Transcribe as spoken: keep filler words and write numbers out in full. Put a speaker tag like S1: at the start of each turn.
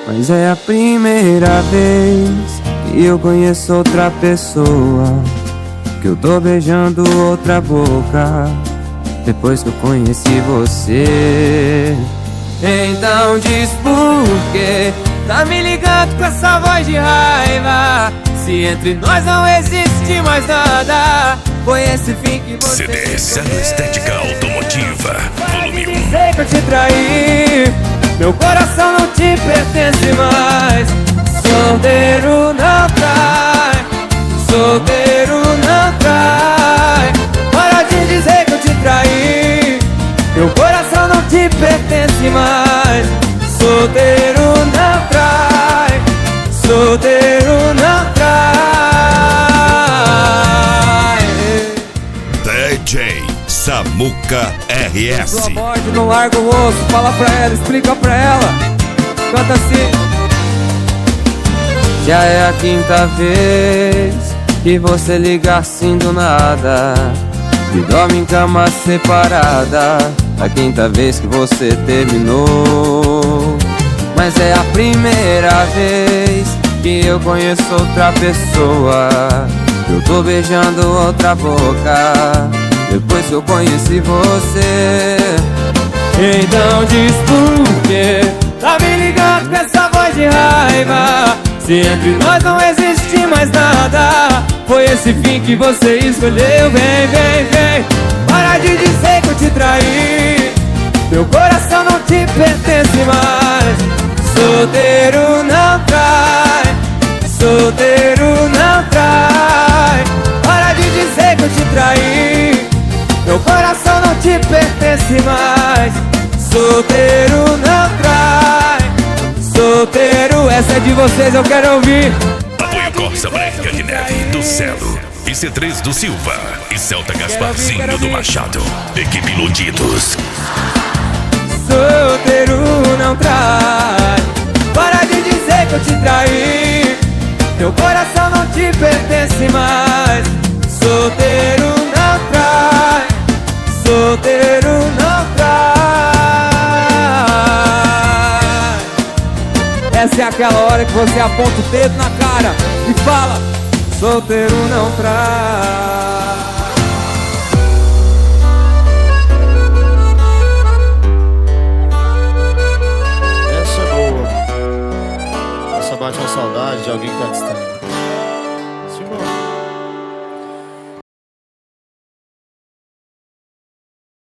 S1: Mas é a primeira vez que eu conheço outra pessoa, que eu tô beijando outra boca depois que eu conheci você. Então diz por quê tá me ligando com essa voz de raiva, se entre nós não existe mais nada. Foi esse fim que você
S2: C D Zero Estética Automotiva, volume um.
S1: Sei que eu te traí, meu coração não te pertence mais. Solteiro não trai, solteiro não trai. Para de dizer que eu te traí, meu coração não te pertence mais. Solteiro não trai, solteiro não trai.
S2: D J Samuca R S.
S1: Sua morte, não larga o osso, fala pra ela, explica pra ela. Canta assim. Já é a quinta vez que você liga assim do nada e dorme em cama separada. A quinta vez que você terminou. Mas é a primeira vez que eu conheço outra pessoa, eu tô beijando outra boca depois que eu conheci você. Então diz por quê tá me ligando com essa voz de raiva, se entre nós não existe mais nada. Foi esse fim que você escolheu. Vem, vem, vem, para de dizer que eu te traí, meu coração não te pertence mais. Solteiro não trai, solteiro não trai. Para de dizer que eu te traí, meu coração não te pertence mais. Solteiro não trai, solteiro, essa é de vocês, eu quero ouvir.
S2: Apoio Corsa Branca de Neve do Celo e C três do Silva e Celta Gasparzinho do Machado. Equipe Iludidos.
S1: Solteiro não trai, para de dizer que eu te traí, meu coração não te pertence mais. Solteiro não trai, solteiro não trai. Essa é aquela hora que você aponta o dedo na cara e fala: solteiro não trai.
S3: Bate uma saudade de alguém que tá distante.